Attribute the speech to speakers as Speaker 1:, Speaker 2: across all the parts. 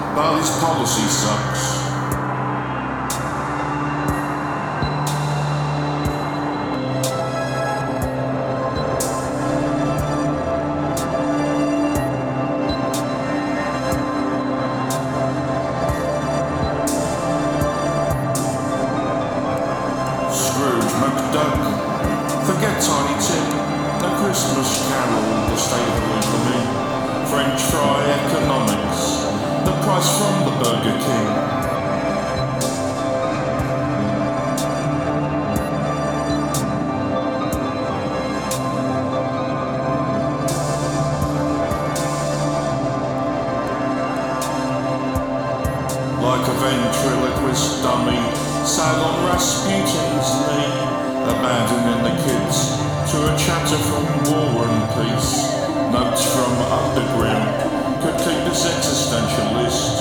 Speaker 1: but his policy sucks. Scrooge McDuck, forget Tiny Tim, the Christmas Carol, the state of economy, French fry economics, the price from the Burger King. Like a ventriloquist dummy, sat on Rasputin's knee, abandoning the kids to a chatter from War and Peace. Notes from underground could keep his existentialist.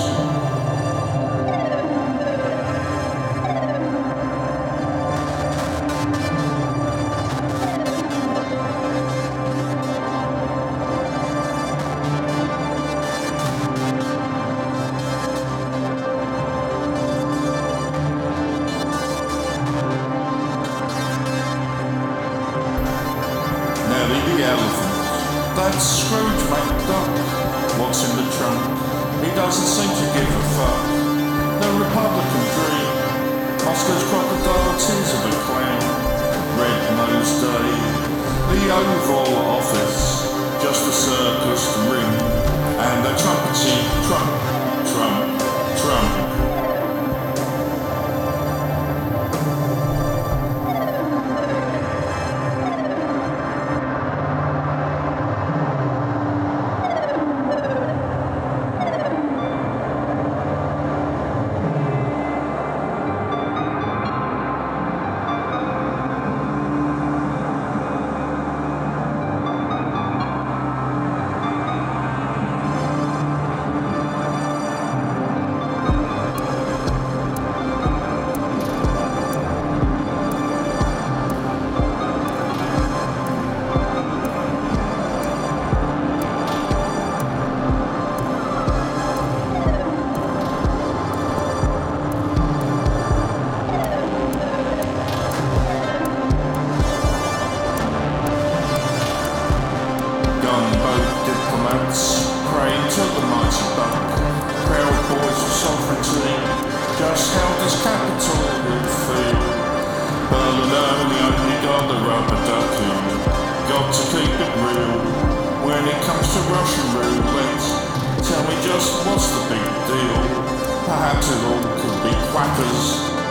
Speaker 1: Nelly the elephant, that's Scrooge McDuck. What's in the trunk? He doesn't seem to give a fuck. The Republican dream, Oscar's crocodile tears of a clown. Red-nosed day, the Oval Office, just a circus ring, and a trumpety trump, trump, trump. Gunboat diplomats praying to the mighty buck. Proud boys of sovereignty, just how does capital feel? Berlin only got the rubber ducky, got to keep it real. When it comes to Russian roulette, tell me just what's the big deal? Perhaps it all could be quackers.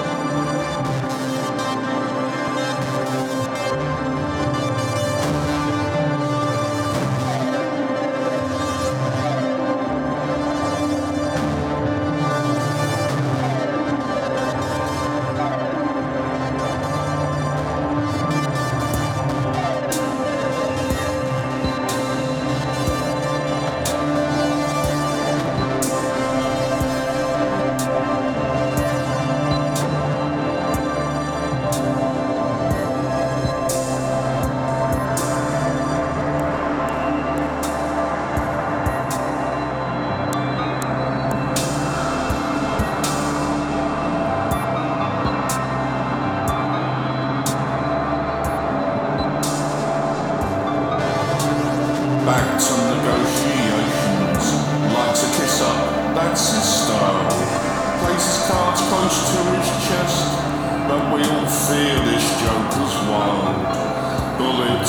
Speaker 1: Back to negotiations, likes a kiss up, that's his style. Plays his cards close to his chest, but we all fear this Joker's wild. Bullets